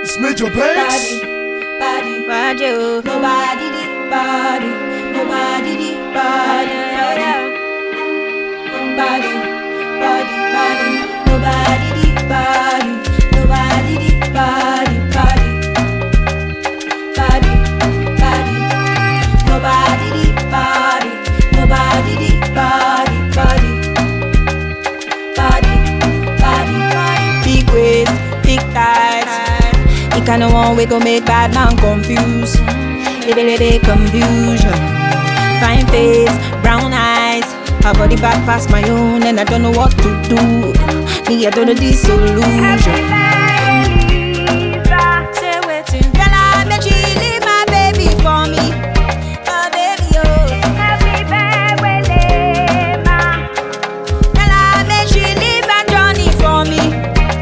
Major Banks. Body, body, oh. Nobody did body, nobody did body, body, body, body, nobody did body, nobody did body, body, body, body, nobody did body, nobody did body, body, body, body, big waist, big thighs. The kind of one we gon' make bad man confused. Little confusion. Fine face, brown eyes. Her body back past my own, and I don't know what to do. Me, I don't know the solution. Say waiting, girl, I bet she leave my baby for me. My baby, oh. Happy birthday, ma. Girl, I bet she leave my Johnny for me.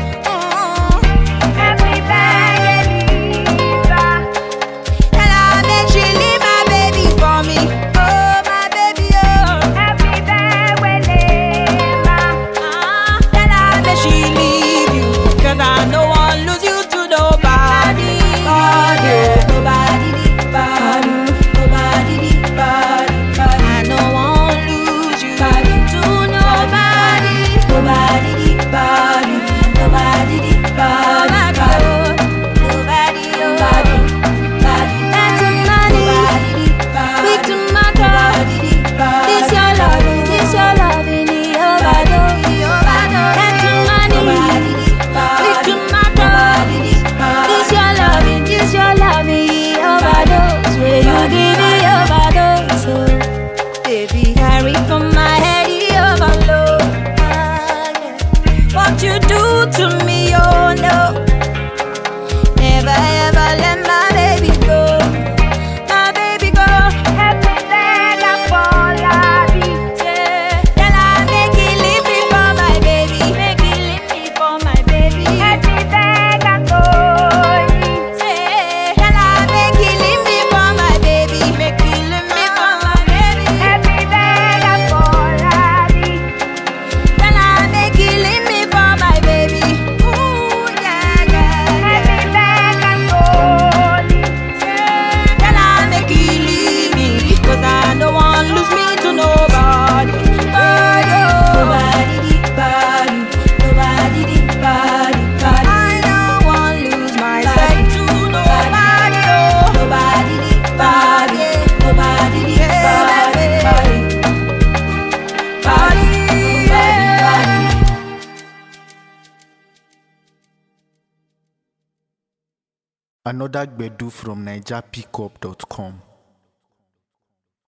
What you do to me, oh no. Never ever let my baby go. My baby go. Happy birthday for Labi. Tell her make it leave me for my baby. Make it leave me for my baby. Happy birthday for you. Tell her make it leave me for my baby. Make it leave me for my baby. Happy birthday for Labi. Tell her make it leave me for my baby. Ooh, yeah, yeah, yeah. Happy birthday for you. Tell her make it leave me, 'cause I don't want lose me to nobody. Nobody did body, nobody did body, body. I don't want lose myself to nobody. Oh, nobody did body, nobody did body, body, body, body. Another Gbedu from NigerPickup.com.